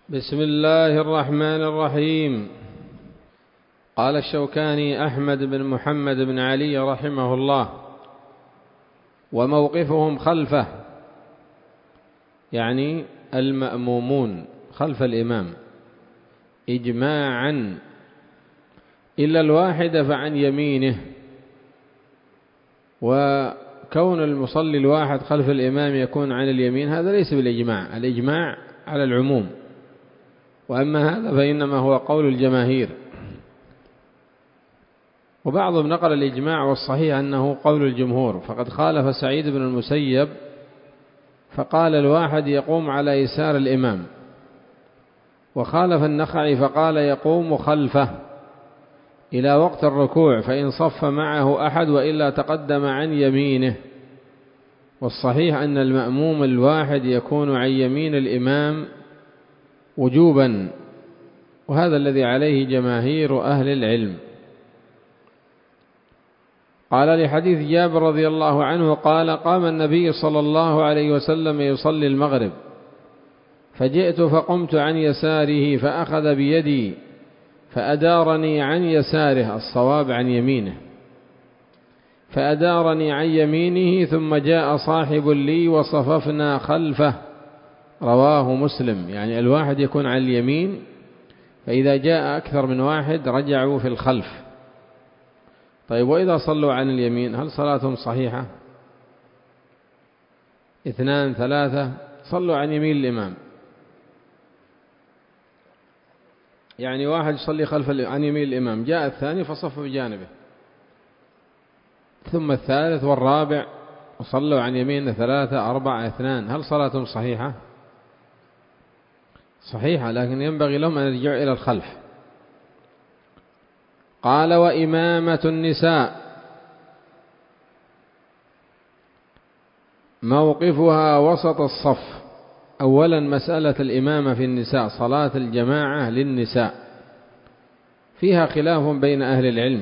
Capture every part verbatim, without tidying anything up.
بسم الله الرحمن الرحيم. قال الشوكاني أحمد بن محمد بن علي رحمه الله: وموقفهم خلفه، يعني المأمومون خلف الإمام إجماعا، إلا الواحد فعن يمينه. وكون المصلي الواحد خلف الإمام يكون عن اليمين هذا ليس بالإجماع، الإجماع على العموم، وأما هذا فإنما هو قول الجماهير. وبعضهم نقل الإجماع، والصحيح أنه قول الجمهور، فقد خالف سعيد بن المسيب فقال الواحد يقوم على يسار الإمام، وخالف النخعي فقال يقوم خلفه إلى وقت الركوع فإن صف معه أحد وإلا تقدم عن يمينه. والصحيح أن المأموم الواحد يكون عن يمين الإمام وجوبا، وهذا الذي عليه جماهير أهل العلم. قال لحديث جابر رضي الله عنه قال: قام النبي صلى الله عليه وسلم يصلي المغرب، فجئت فقمت عن يساره فأخذ بيدي فأدارني عن يساره، الصواب عن يمينه، فأدارني عن يمينه، ثم جاء صاحب لي وصففنا خلفه. رواه مسلم. يعني الواحد يكون على اليمين، فإذا جاء أكثر من واحد رجعوا في الخلف. طيب، وإذا صلوا عن اليمين هل صلاتهم صحيحة؟ اثنان ثلاثة صلوا عن يمين الإمام، يعني واحد يصلي خلف عن يمين الإمام، جاء الثاني فصف بجانبه، ثم الثالث والرابع وصلوا عن يمين ثلاثة أربعة اثنان، هل صلاتهم صحيحة؟ صحيحة، لكن ينبغي لهم أن يرجعوا إلى الخلف. قال: وإمامة النساء موقفها وسط الصف. أولا مسألة الإمامة في النساء، صلاة الجماعة للنساء فيها خلاف بين أهل العلم،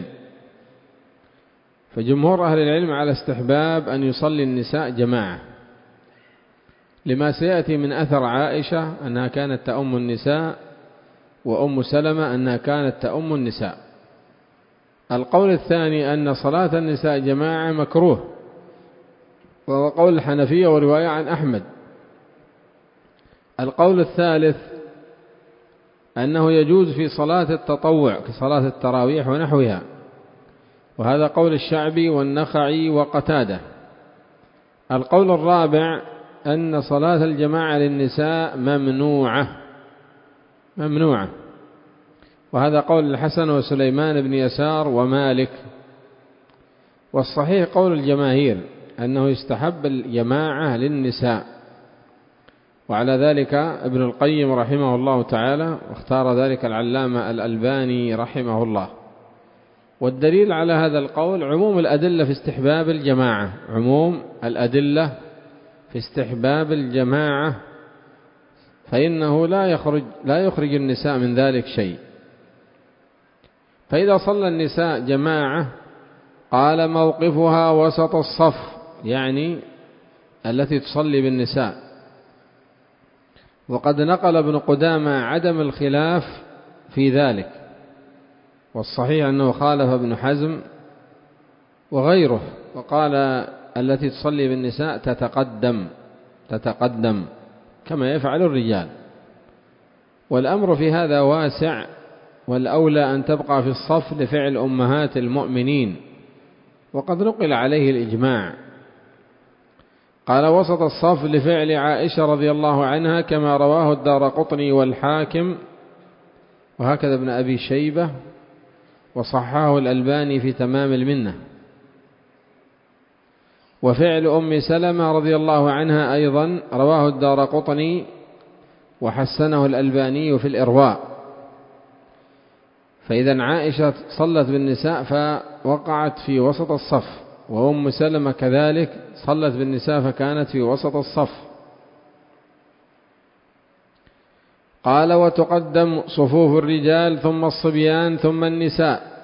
فجمهور أهل العلم على استحباب أن يصلي النساء جماعة، لما سيأتي من أثر عائشة أنها كانت تأم النساء، وأم سلمة أنها كانت تأم النساء. القول الثاني أن صلاة النساء جماعة مكروه، وهو قول الحنفية ورواية عن أحمد. القول الثالث أنه يجوز في صلاة التطوع كصلاة التراويح ونحوها، وهذا قول الشعبي والنخعي وقتادة. القول الرابع أن صلاة الجماعة للنساء ممنوعة ممنوعة وهذا قول الحسن وسليمان بن يسار ومالك. والصحيح قول الجماهير أنه يستحب الجماعة للنساء، وعلى ذلك ابن القيم رحمه الله تعالى، واختار ذلك العلامة الألباني رحمه الله. والدليل على هذا القول عموم الأدلة في استحباب الجماعة، عموم الأدلة في استحباب الجماعة، فإنه لا يخرج لا يخرج النساء من ذلك شيء. فإذا صلى النساء جماعة قال موقفها وسط الصف، يعني التي تصلي بالنساء. وقد نقل ابن قدامة عدم الخلاف في ذلك، والصحيح أنه خالف ابن حزم وغيره، وقال التي تصلي بالنساء تتقدم تتقدم كما يفعل الرجال. والأمر في هذا واسع، والأولى أن تبقى في الصف لفعل أمهات المؤمنين، وقد نقل عليه الإجماع. قال وسط الصف لفعل عائشة رضي الله عنها، كما رواه الدارقطني والحاكم، وهكذا ابن أبي شيبة، وصححه الألباني في تمام المنة. وفعل أم سلمة رضي الله عنها أيضا رواه الدارقطني وحسنه الألباني في الإرواء. فإذا عائشة صلت بالنساء فوقعت في وسط الصف، وأم سلمة كذلك صلت بالنساء فكانت في وسط الصف. قال وتقدم صفوف الرجال ثم الصبيان ثم النساء،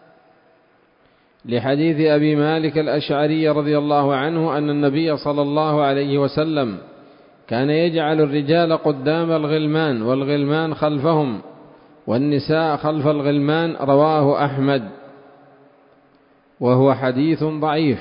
لحديث أبي مالك الأشعري رضي الله عنه أن النبي صلى الله عليه وسلم كان يجعل الرجال قدام الغلمان والغلمان خلفهم والنساء خلف الغلمان. رواه أحمد وهو حديث ضعيف،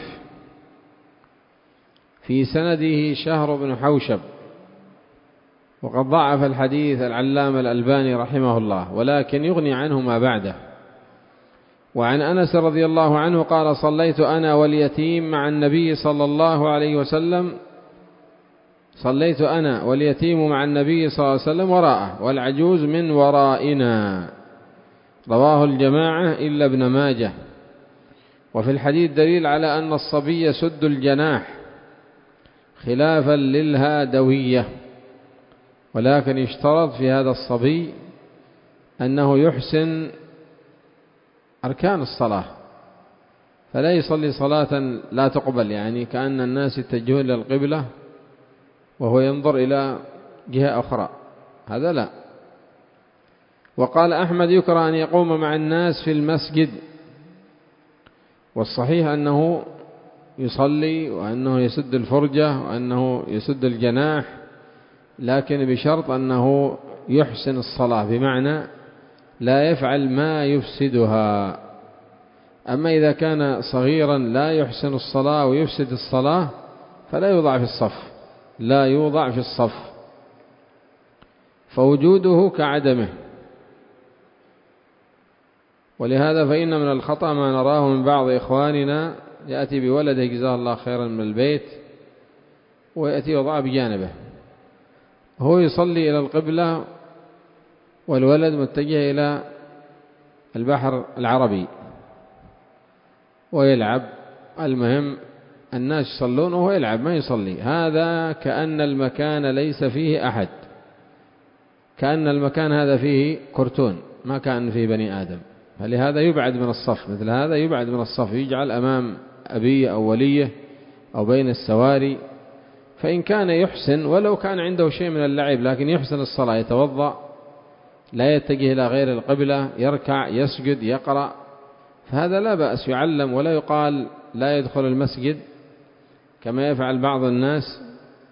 في سنده شهر بن حوشب، وقد ضعف الحديث العلامة الألباني رحمه الله، ولكن يغني عنه ما بعده. وعن أنس رضي الله عنه قال: صليت أنا واليتيم مع النبي صلى الله عليه وسلم صليت أنا واليتيم مع النبي صلى الله عليه وسلم وراءه والعجوز من ورائنا. رواه الجماعة إلا ابن ماجه. وفي الحديث دليل على أن الصبي يسد الجناح خلافا للهادوية، ولكن يشترط في هذا الصبي أنه يحسن أركان الصلاة، فلا يصلي صلاة لا تقبل، يعني كأن الناس يتجهون إلى القبلة وهو ينظر إلى جهة أخرى، هذا لا. وقال أحمد: يكره أن يقوم مع الناس في المسجد، والصحيح أنه يصلي وأنه يسد الفرجة وأنه يسد الجناح، لكن بشرط أنه يحسن الصلاة، بمعنى لا يفعل ما يفسدها. أما إذا كان صغيرا لا يحسن الصلاة ويفسد الصلاة فلا يوضع في الصف، لا يوضع في الصف، فوجوده كعدمه. ولهذا فإن من الخطأ ما نراه من بعض إخواننا يأتي بولده جزاه الله خيرا من البيت ويأتي وضعه بجانبه، هو يصلي إلى القبلة والولد متجه إلى البحر العربي ويلعب. المهم الناس يصلون وهو يلعب ما يصلي، هذا كأن المكان ليس فيه أحد، كأن المكان هذا فيه كرتون ما كان فيه بني آدم، فلهذا يبعد من الصف. مثل هذا يبعد من الصف، يجعل أمام أبيه أو وليه أو بين السواري. فإن كان يحسن ولو كان عنده شيء من اللعب، لكن يحسن الصلاة، يتوضأ، لا يتجه إلى غير القبلة، يركع، يسجد، يقرأ، فهذا لا بأس، يعلم، ولا يقال لا يدخل المسجد كما يفعل بعض الناس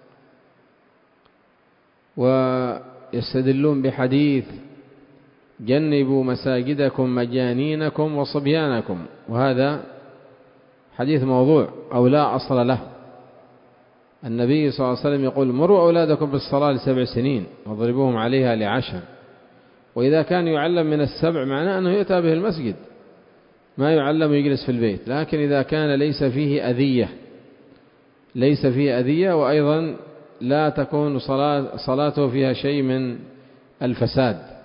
ويستدلون بحديث: جنبوا مساجدكم مجانينكم وصبيانكم، وهذا حديث موضوع أو لا أصل له. النبي صلى الله عليه وسلم يقول: مروا أولادكم بالصلاة لسبع سنين واضربوهم عليها لعشر. وإذا كان يعلم من السبع معناه أنه يؤتى به المسجد، ما يعلم ويجلس في البيت. لكن إذا كان ليس فيه أذية ليس فيه أذية وأيضا لا تكون صلاة صلاته فيها شيء من الفساد،